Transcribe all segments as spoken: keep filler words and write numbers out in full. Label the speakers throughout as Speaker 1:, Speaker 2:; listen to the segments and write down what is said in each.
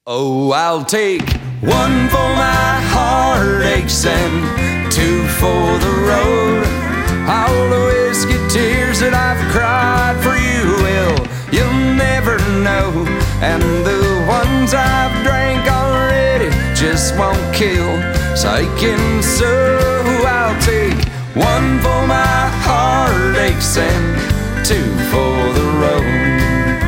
Speaker 1: Oh, I'll take one for my heartaches and two for the road. All the whiskey tears that I've cried for you, well, you'll never know. And the ones I've drank already just won't kill. Psyching, so I'll take one for my heartaches and two for the road.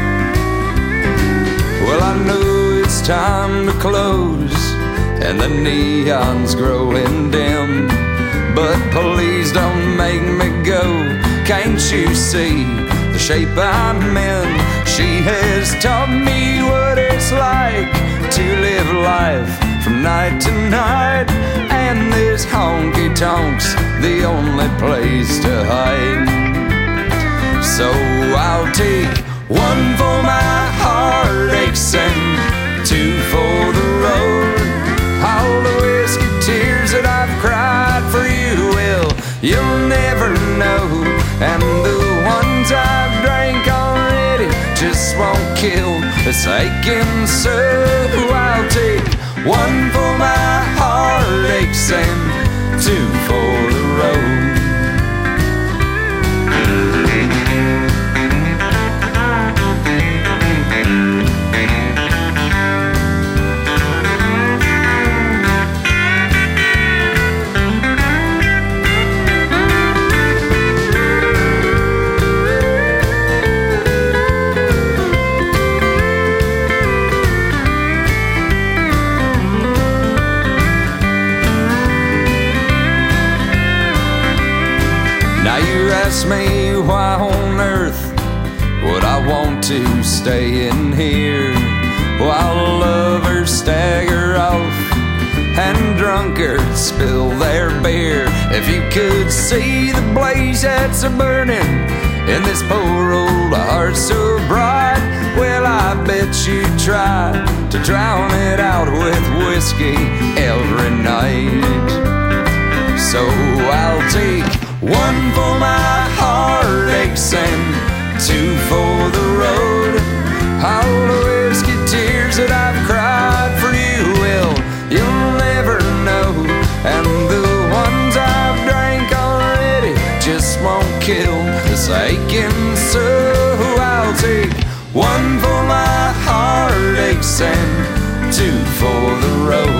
Speaker 1: Well, I know it's time to close and the neon's growing dim, but please don't make me go. Can't you see the shape I'm in? She has taught me what it's like to live life from night to night, and this honky-tonk's the only place to hide. So I'll take one for my heartaches and two for the road. All the whiskey tears that I've cried for you, well, you'll never know. And the ones I've drank already just won't kill. It's aching, so I'll take one for my heartaches and two for the road. Now you ask me why on earth would I want to stay in here while lovers stagger off and drunkards spill their beer. If you could see the blaze that's a-burning in this poor old heart so bright, well, I bet you'd try to drown it out with whiskey every night. So I'll take one for my heartaches and two for the road. All the whiskey tears that I've cried for you, well, you'll never know. And the ones I've drank already just won't kill. It's aching, so I'll take one for my heartaches and two for the road.